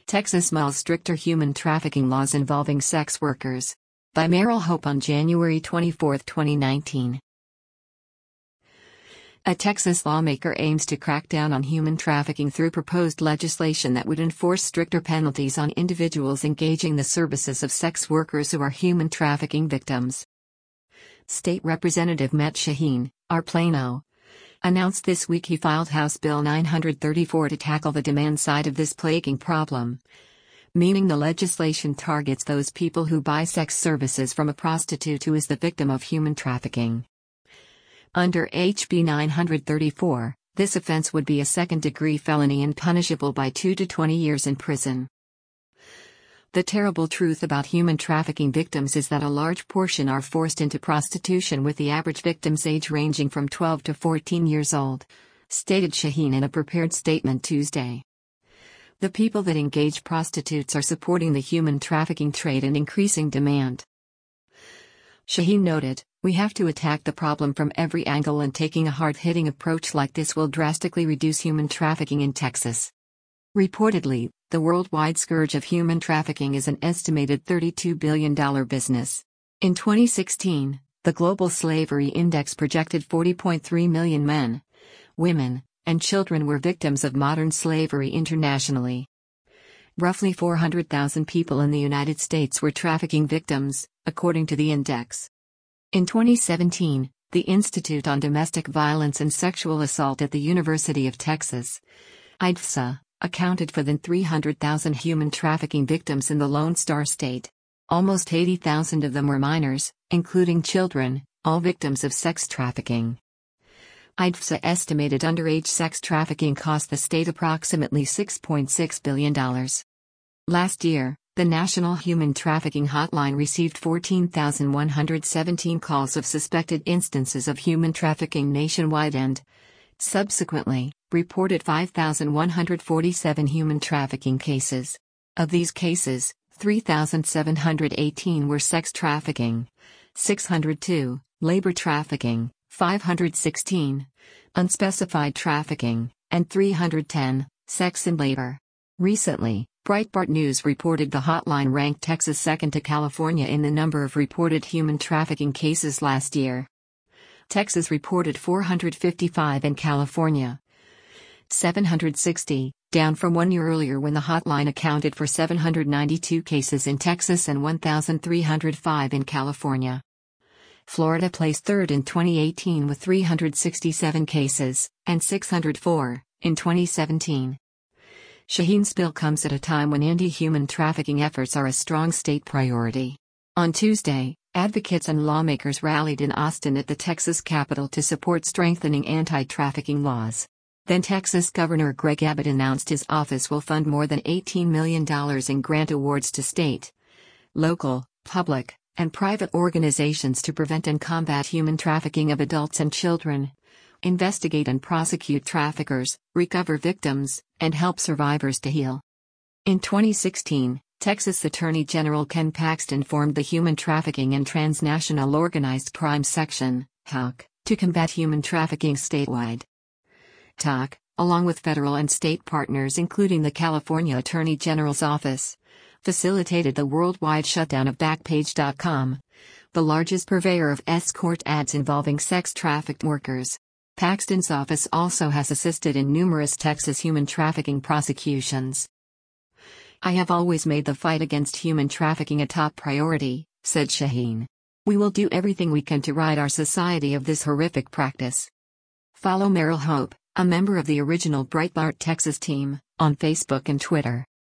Texas mulls stricter human trafficking laws involving sex workers. By Meryl Hope on January 24, 2019. A Texas lawmaker aims to crack down on human trafficking through proposed legislation that would enforce stricter penalties on individuals engaging the services of sex workers who are human trafficking victims. State Representative Matt Shaheen, R. Plano, announced this week he filed House Bill 934 to tackle the demand side of this plaguing problem, meaning the legislation targets those people who buy sex services from a prostitute who is the victim of human trafficking. Under HB 934, this offense would be a second-degree felony and punishable by 2 to 20 years in prison. The terrible truth about human trafficking victims is that a large portion are forced into prostitution, with the average victim's age ranging from 12 to 14 years old, stated Shaheen in a prepared statement Tuesday. The people that engage prostitutes are supporting the human trafficking trade and increasing demand. Shaheen noted, "We have to attack the problem from every angle, and taking a hard-hitting approach like this will drastically reduce human trafficking in Texas." Reportedly, the worldwide scourge of human trafficking is an estimated $32 billion business. In 2016, the Global Slavery Index projected 40.3 million men, women, and children were victims of modern slavery internationally. Roughly 400,000 people in the United States were trafficking victims, according to the index. In 2017, the Institute on Domestic Violence and Sexual Assault at the University of Texas, IDFSA, accounted for the 300,000 human trafficking victims in the Lone Star State. Almost 80,000 of them were minors, including children, all victims of sex trafficking. IDFSA estimated underage sex trafficking cost the state approximately $6.6 billion. Last year, the National Human Trafficking Hotline received 14,117 calls of suspected instances of human trafficking nationwide and, subsequently, reported 5,147 human trafficking cases. Of these cases, 3,718 were sex trafficking, 602, labor trafficking, 516, unspecified trafficking, and 310, sex and labor. Recently, Breitbart News reported the hotline ranked Texas second to California in the number of reported human trafficking cases last year. Texas reported 455 and California 760, down from 1 year earlier when the hotline accounted for 792 cases in Texas and 1,305 in California. Florida placed third in 2018 with 367 cases, and 604, in 2017. Shaheen's bill comes at a time when anti-human trafficking efforts are a strong state priority. On Tuesday, advocates and lawmakers rallied in Austin at the Texas Capitol to support strengthening anti-trafficking laws. Then Texas Governor Greg Abbott announced his office will fund more than $18 million in grant awards to state, local, public, and private organizations to prevent and combat human trafficking of adults and children, investigate and prosecute traffickers, recover victims, and help survivors to heal. In 2016, Texas Attorney General Ken Paxton formed the Human Trafficking and Transnational Organized Crime Section, HOC, to combat human trafficking statewide. TOC, along with federal and state partners including the California Attorney General's office, facilitated the worldwide shutdown of Backpage.com, the largest purveyor of escort ads involving sex-trafficked workers. Paxton's office also has assisted in numerous Texas human trafficking prosecutions. "I have always made the fight against human trafficking a top priority," said Shaheen. "We will do everything we can to rid our society of this horrific practice." Follow Meryl Hope, a member of the original Breitbart Texas team, on Facebook and Twitter.